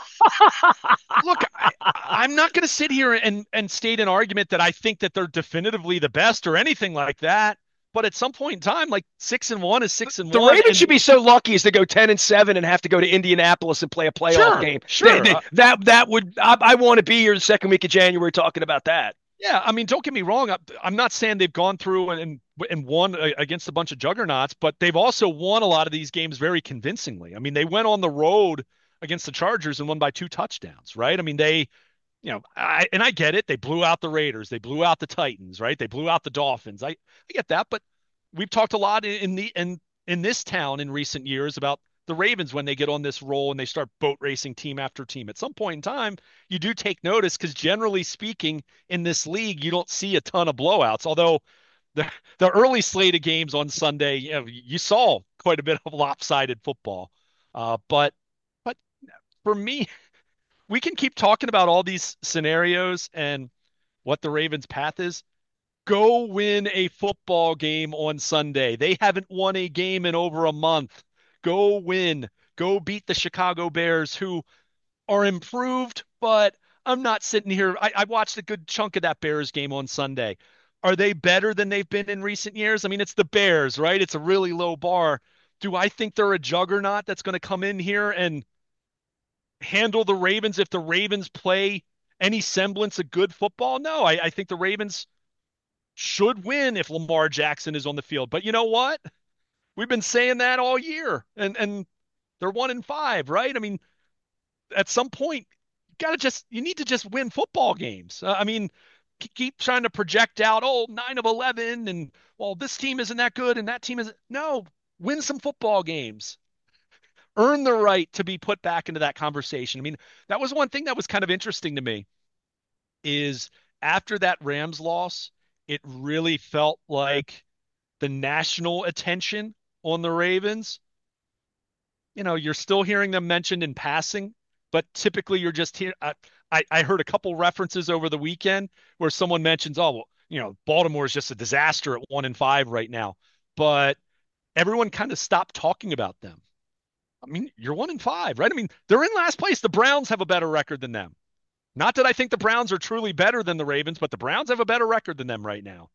Look, I, I'm not going to sit here and, and state an argument that I think that they're definitively the best or anything like that. But at some point in time, like six and one is six and the one. The Ravens and, should be so lucky as to go ten and seven and have to go to Indianapolis and play a playoff sure, game. Sure, they, they, that that would I, I want to be here the second week of January talking about that. Yeah, I mean, don't get me wrong. I'm not saying they've gone through and and won against a bunch of juggernauts, but they've also won a lot of these games very convincingly. I mean, they went on the road against the Chargers and won by two touchdowns, right? I mean, they. You know, I, and I get it. They blew out the Raiders. They blew out the Titans, right? They blew out the Dolphins. I, I get that, but we've talked a lot in the in in this town in recent years about the Ravens when they get on this roll and they start boat racing team after team. At some point in time, you do take notice because generally speaking, in this league, you don't see a ton of blowouts. Although the the early slate of games on Sunday, you know, you saw quite a bit of lopsided football. Uh, but but for me. We can keep talking about all these scenarios and what the Ravens' path is. Go win a football game on Sunday. They haven't won a game in over a month. Go win. Go beat the Chicago Bears, who are improved, but I'm not sitting here. I, I watched a good chunk of that Bears game on Sunday. Are they better than they've been in recent years? I mean, it's the Bears, right? It's a really low bar. Do I think they're a juggernaut that's going to come in here and handle the Ravens if the Ravens play any semblance of good football? No, I, I think the Ravens should win if Lamar Jackson is on the field. But you know what? We've been saying that all year, and and they're one in five, right? I mean, at some point, you gotta just you need to just win football games. Uh, I mean, keep trying to project out, oh, nine of eleven, and well, this team isn't that good, and that team isn't. No, win some football games. Earn the right to be put back into that conversation. I mean, that was one thing that was kind of interesting to me is after that Rams loss, it really felt like the national attention on the Ravens, you know, you're still hearing them mentioned in passing, but typically you're just here. I, I, I heard a couple references over the weekend where someone mentions, oh, well, you know, Baltimore is just a disaster at one and five right now, but everyone kind of stopped talking about them. I mean, you're one and five, right? I mean, they're in last place. The Browns have a better record than them. Not that I think the Browns are truly better than the Ravens, but the Browns have a better record than them right now.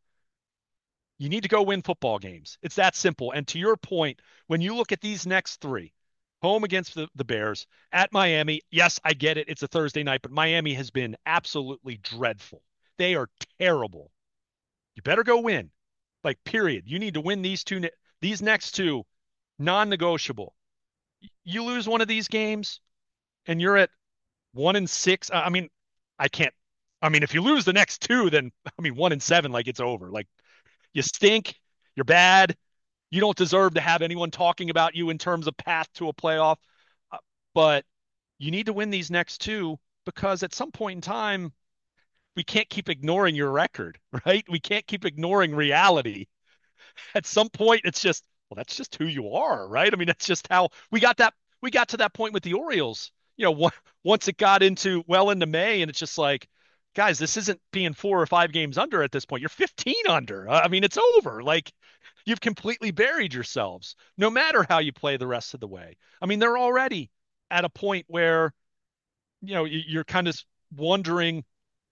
You need to go win football games. It's that simple. And to your point, when you look at these next three, home against the, the Bears, at Miami, yes, I get it. It's a Thursday night, but Miami has been absolutely dreadful. They are terrible. You better go win. Like, period. You need to win these two, these next two, non-negotiable. You lose one of these games and you're at one and six. I mean, I can't. I mean, if you lose the next two, then I mean, one and seven, like it's over. Like you stink. You're bad. You don't deserve to have anyone talking about you in terms of path to a playoff. Uh, but you need to win these next two because at some point in time, we can't keep ignoring your record, right? We can't keep ignoring reality. At some point, it's just, well, that's just who you are, right? I mean, that's just how we got that. We got to that point with the Orioles. You know, once it got into well into May, and it's just like, guys, this isn't being four or five games under at this point. You're fifteen under. I mean, it's over. Like you've completely buried yourselves, no matter how you play the rest of the way. I mean, they're already at a point where, you know, you're kind of wondering,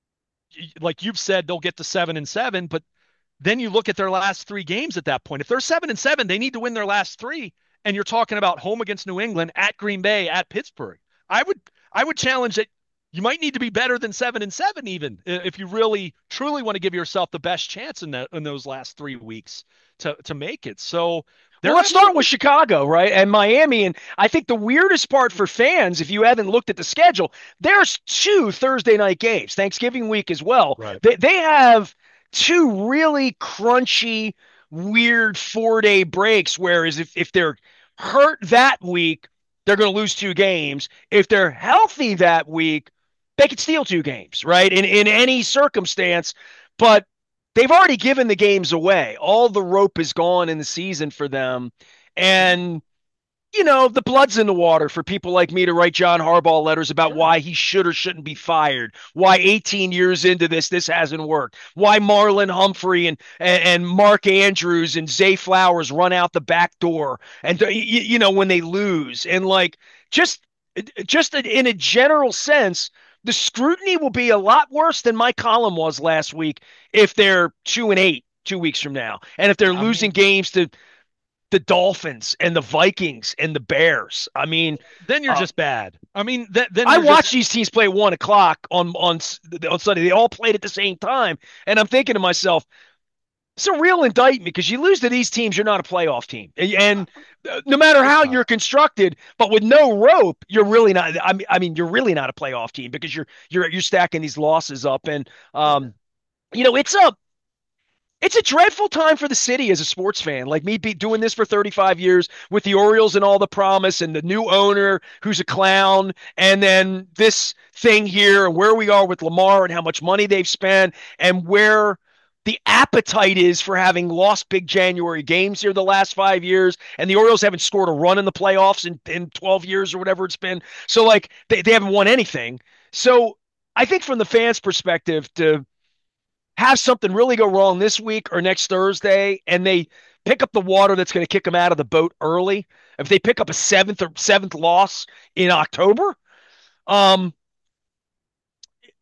like you've said, they'll get to seven and seven, but then you look at their last three games at that point. If they're seven and seven, they need to win their last three. And you're talking about home against New England, at Green Bay, at Pittsburgh. I would I would challenge that you might need to be better than seven and seven, even if you really truly want to give yourself the best chance in that in those last three weeks to to make it. So well, let's start with Chicago, right? And Miami. And I think the weirdest part for fans, if you haven't looked at the schedule, there's two Thursday night games, Thanksgiving week as well. Right. They, they have two really crunchy, weird four day breaks. Whereas if, if they're hurt that week, they're going to lose two games. If they're healthy that week, they could steal two games, right? In, in any circumstance. But they've already given the games away. All the rope is gone in the season for them. And, you know, the blood's in the water for people like me to write John Harbaugh letters about sure. why he should or shouldn't be fired, why eighteen years into this, this hasn't worked, why Marlon Humphrey and, and, and Mark Andrews and Zay Flowers run out the back door. And, you, you know, when they lose. And, like, just, just in a general sense, the scrutiny will be a lot worse than my column was last week if they're two and eight two weeks from now. And if they're I losing mean, games to the Dolphins and the Vikings and the Bears. I mean, then you're uh, just bad. I mean, th- then I watched just... these teams play at one o'clock on, on, on Sunday. They all played at the same time. And I'm thinking to myself, it's a real indictment because you lose to these teams, you're not a playoff team. And no matter how you're constructed, but with no rope, you're really not. I mean, I mean, you're really not a playoff team because you're you're you're stacking these losses up, and um, you know, it's a it's a dreadful time for the city as a sports fan. Like me, be doing this for thirty-five years with the Orioles and all the promise, and the new owner who's a clown, and then this thing here, and where we are with Lamar and how much money they've spent, and where the appetite is for having lost big January games here the last five years, and the Orioles haven't scored a run in the playoffs in, in twelve years or whatever it's been. So, like, they, they haven't won anything. So I think from the fans' perspective, to have something really go wrong this week or next Thursday, and they pick up the water that's going to kick them out of the boat early, if they pick up a seventh or seventh loss in October, um,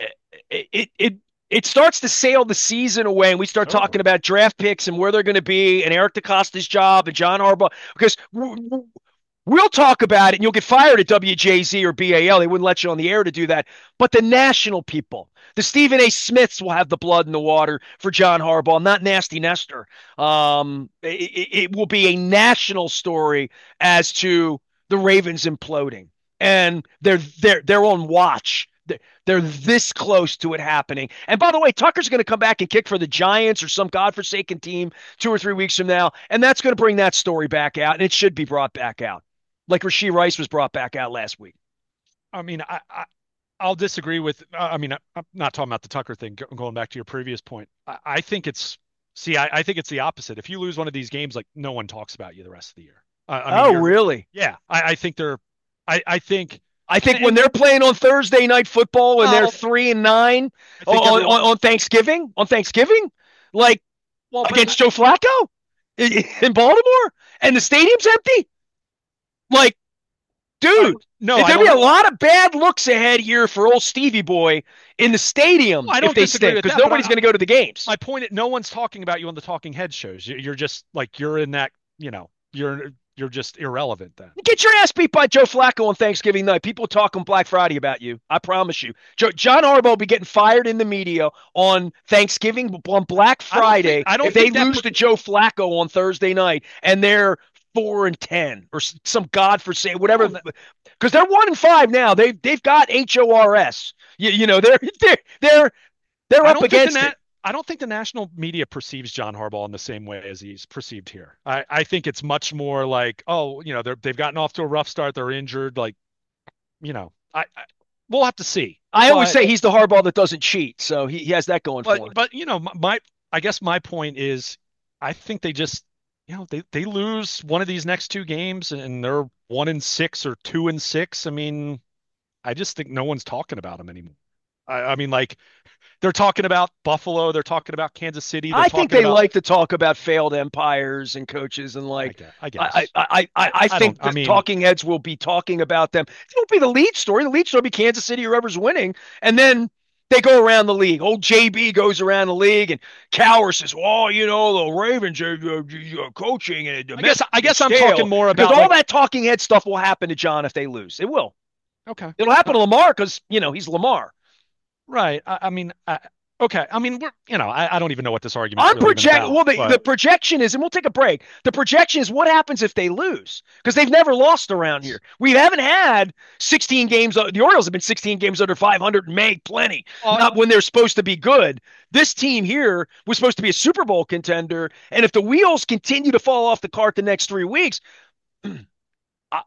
it it it starts to sail the season away, and we start Totally. talking about draft picks and where they're going to be, and Eric DeCosta's job, and John Harbaugh, because we'll talk about it, and you'll get fired at W J Z or B A L. They wouldn't let you on the air to do that. But the national people, the Stephen A. Smiths will have the blood in the water for John Harbaugh, not Nasty Nestor. Um, it, it will be a national story as to the Ravens imploding, and they're they're they're on watch. They're, they're this close to it happening. And by the way, Tucker's going to come back and kick for the Giants or some godforsaken team two or three weeks from now, and that's going to bring that story back out, and it should be brought back out like Rashee Rice was brought back out last week. I mean, I, I I'll disagree with. I mean, I, I'm not talking about the Tucker thing. Going back to your previous point, I, I think it's. See, I, I think it's the opposite. If you lose one of these games, like no one talks about you the rest of the year. I, I mean, Oh, you're. really? Yeah, I, I think they're. I, I think. I And, think when and they're playing on Thursday night football and they're well, three and nine I on, think everyone. on, on Thanksgiving, on Thanksgiving, like Well, but against Joe Flacco in Baltimore, and the stadium's empty, like, uh, dude, no, I there'll be don't. a lot of bad looks ahead here for old Stevie Boy in the stadium I if don't they disagree stink, with because that. But nobody's I, going to go to the games. my point, no one's talking about you on the Talking Head shows. You're just like you're in that. You know, you're you're just irrelevant then. Get your ass beat by Joe Flacco on Thanksgiving night. People talk on Black Friday about you. I promise you. Joe, John Harbaugh will be getting fired in the media on Thanksgiving, on Black I don't think. Friday, I if don't they think that. lose to Joe Flacco on Thursday night and they're four and ten or some godforsaken whatever, Well, because they're one and five now. They've they've got H O R S. You, you know they're they're they're they're I up don't think the against it. nat I don't think the national media perceives John Harbaugh in the same way as he's perceived here. I, I think it's much more like, oh, you know, they're they've gotten off to a rough start, they're injured, like, you know, I, I we'll have to see. I always But say he's the Harbaugh that doesn't cheat, so he, he has that going but for him. but you know, my, my I guess my point is I think they just you know they they lose one of these next two games and they're one and six or two and six. I mean, I just think no one's talking about them anymore. I, I mean, like they're talking about Buffalo, they're talking about Kansas City, they're I think talking they about like to talk about failed empires and coaches, and I like guess. I I guess. I I, I I, I I don't. think I the mean, talking heads will be talking about them. It won't be the lead story. The lead story will be Kansas City, whoever's winning, and then they go around the league. Old J B goes around the league, and Cowher says, "Oh, you know, the Ravens are, are, are coaching and the I guess. message I is guess I'm talking stale." more Because about all like. that talking head stuff will happen to John if they lose. It will. Okay. It'll happen Uh, to Lamar because you know he's Lamar. right. I, I mean. I, okay. I mean, we're. You know. I, I don't even know what this argument's I'm really even project. about. Well, the, the But projection is, and we'll take a break. The projection is what happens if they lose, because they've never lost around here. We haven't had sixteen games. The Orioles have been sixteen games under five hundred and made plenty. uh, Not when they're supposed to be good. This team here was supposed to be a Super Bowl contender, and if the wheels continue to fall off the cart the next three weeks, I,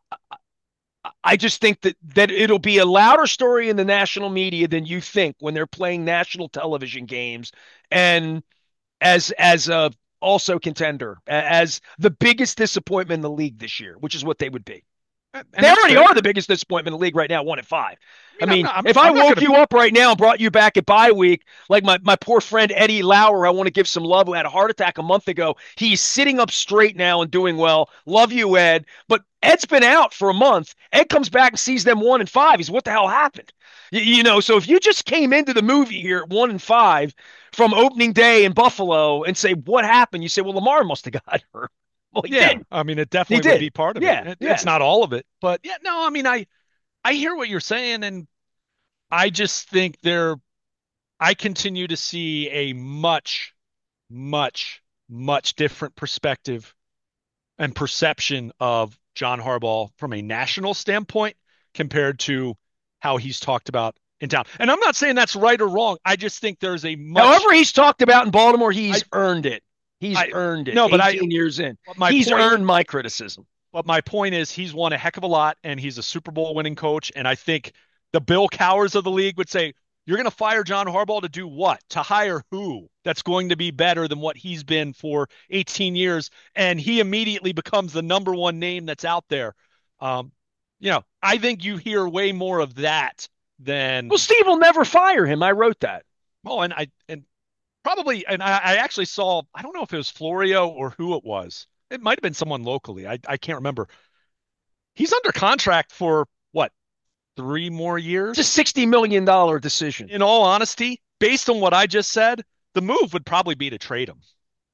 I just think that that it'll be a louder story in the national media than you think when they're playing national television games, and as as a also contender, as the biggest disappointment in the league this year, which is what they would be. and They that's already fair. are the biggest disappointment in the league right now, one at five. I I mean, I'm mean, not. I'm, if I I'm not woke gonna. you up right now and brought you back at bye week, like my, my poor friend Eddie Lauer, I want to give some love, who had a heart attack a month ago. He's sitting up straight now and doing well. Love you, Ed. But Ed's been out for a month. Ed comes back and sees them one and five. He's, what the hell happened? You, you know, so if you just came into the movie here at one and five from opening day in Buffalo and say, what happened? You say, well, Lamar must have got hurt. Well, he Yeah. did. I mean, it He definitely would did. be part of it. Yeah. it. Yeah. It's not all of it, but yeah. No. I mean, I I hear what you're saying, and I just think there. I continue to see a much, much, much different perspective and perception of John Harbaugh from a national standpoint compared to how he's talked about in town. And I'm not saying that's right or wrong. I just think there's a much However, he's talked about in Baltimore, I he's earned it. He's I earned it. no, but I eighteen years in. my He's point earned my criticism. but my point is he's won a heck of a lot and he's a Super Bowl winning coach. And I think the Bill Cowers of the league would say, you're going to fire John Harbaugh to do what? To hire who? That's going to be better than what he's been for eighteen years. And he immediately becomes the number one name that's out there. Um, you know, I think you hear way more of that than, Well, Steve will never fire him. I wrote that. oh, and I, and probably, and I, I actually saw, I don't know if it was Florio or who it was. It might have been someone locally. I, I can't remember. He's under contract for what? three more It's a years. sixty million dollars decision. In all honesty, based on what I just said, the move would probably be to trade him.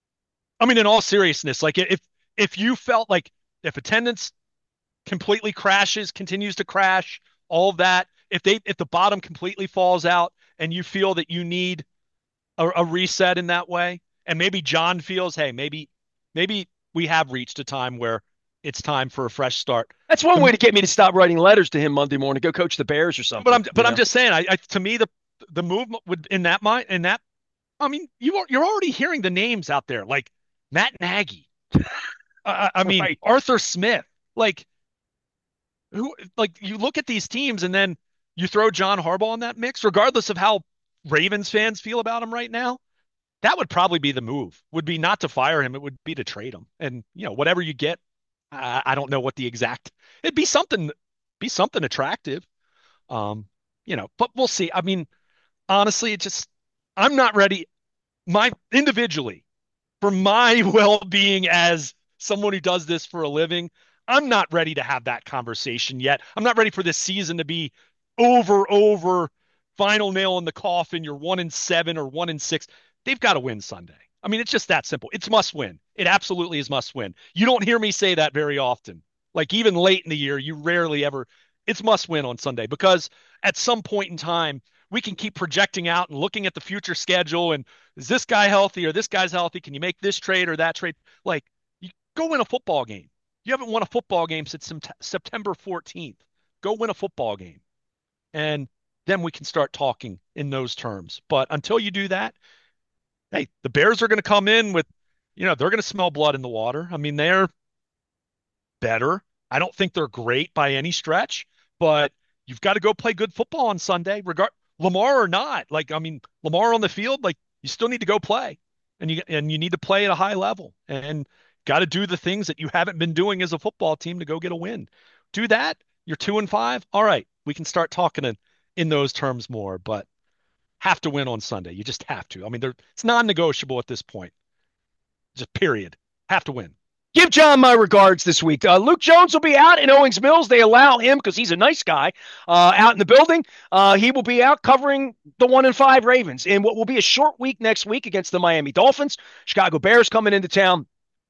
I mean, in all seriousness, like if if you felt like if attendance completely crashes, continues to crash, all of that, if they if the bottom completely falls out and you feel that you need a, a reset in that way, and maybe John feels, hey, maybe maybe we have reached a time where it's time for a fresh start. That's one way The, to get me to stop writing letters to him Monday morning. Go coach the Bears or but something. I'm You but I'm know. just saying, I, I to me the the movement would in that mind in that I mean you are you're already hearing the names out there like Matt Nagy, uh, I mean Right. Arthur Smith, like who like you look at these teams and then you throw John Harbaugh in that mix, regardless of how Ravens fans feel about him right now. That would probably be the move. Would be not to fire him. It would be to trade him. And you know, whatever you get, I, I don't know what the exact. It'd be something, be something attractive. Um, you know, but we'll see. I mean, honestly, it just I'm not ready. My individually for my well-being as someone who does this for a living, I'm not ready to have that conversation yet. I'm not ready for this season to be over, over, final nail in the coffin. You're one in seven or one in six. They've got to win Sunday. I mean, it's just that simple. It's must win. It absolutely is must win. You don't hear me say that very often. Like even late in the year, you rarely ever. It's must win on Sunday because at some point in time, we can keep projecting out and looking at the future schedule and is this guy healthy or this guy's healthy? Can you make this trade or that trade? Like, you go win a football game. You haven't won a football game since September fourteenth. Go win a football game. And then we can start talking in those terms. But until you do that, hey, the Bears are going to come in with, you know, they're going to smell blood in the water. I mean, they're better. I don't think they're great by any stretch, but you've got to go play good football on Sunday, regard Lamar or not. Like, I mean, Lamar on the field, like you still need to go play, and you and you need to play at a high level, and got to do the things that you haven't been doing as a football team to go get a win. Do that. You're two and five. All right, we can start talking in, in those terms more, but have to win on Sunday. You just have to. I mean, it's non-negotiable at this point. Just period. Have to win. Give John my regards this week. Uh, Luke Jones will be out in Owings Mills. They allow him because he's a nice guy uh, out in the building. Uh, he will be out covering the one and five Ravens in what will be a short week next week against the Miami Dolphins. Chicago Bears coming into town.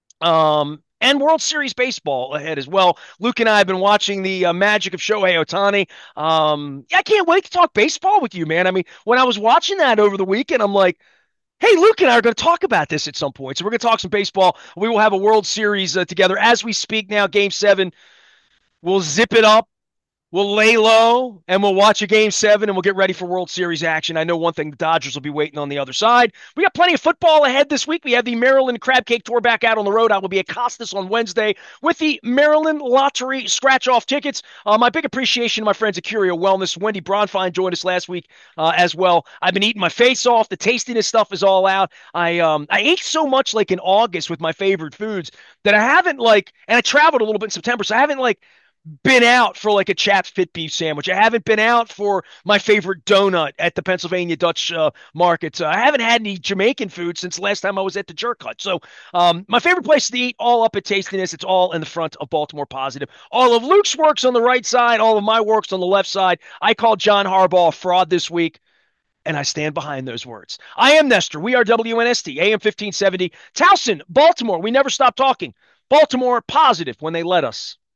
Um, and World Series baseball ahead as well. Luke and I have been watching the uh, magic of Shohei Ohtani. Um, yeah, I can't wait to talk baseball with you, man. I mean, when I was watching that over the weekend, I'm like, hey, Luke and I are going to talk about this at some point. So we're going to talk some baseball. We will have a World Series uh, together as we speak now. Game seven. We'll zip it up. We'll lay low and we'll watch a game seven and we'll get ready for World Series action. I know one thing, the Dodgers will be waiting on the other side. We got plenty of football ahead this week. We have the Maryland Crab Cake Tour back out on the road. I will be at Costas on Wednesday with the Maryland Lottery scratch-off tickets. Uh, my big appreciation to my friends at Curio Wellness. Wendy Bronfine joined us last week uh, as well. I've been eating my face off. The tastiness stuff is all out. I um I ate so much like in August with my favorite foods that I haven't like, and I traveled a little bit in September, so I haven't like been out for like a Chat's Fit beef sandwich. I haven't been out for my favorite donut at the Pennsylvania Dutch uh, market. Uh, I haven't had any Jamaican food since last time I was at the Jerk Hut. So um, my favorite place to eat, all up at Tastiness. It's all in the front of Baltimore Positive. All of Luke's works on the right side. All of my works on the left side. I called John Harbaugh a fraud this week, and I stand behind those words. I am Nestor. We are W N S T, A M fifteen seventy. Towson, Baltimore. We never stop talking. Baltimore Positive when they let us.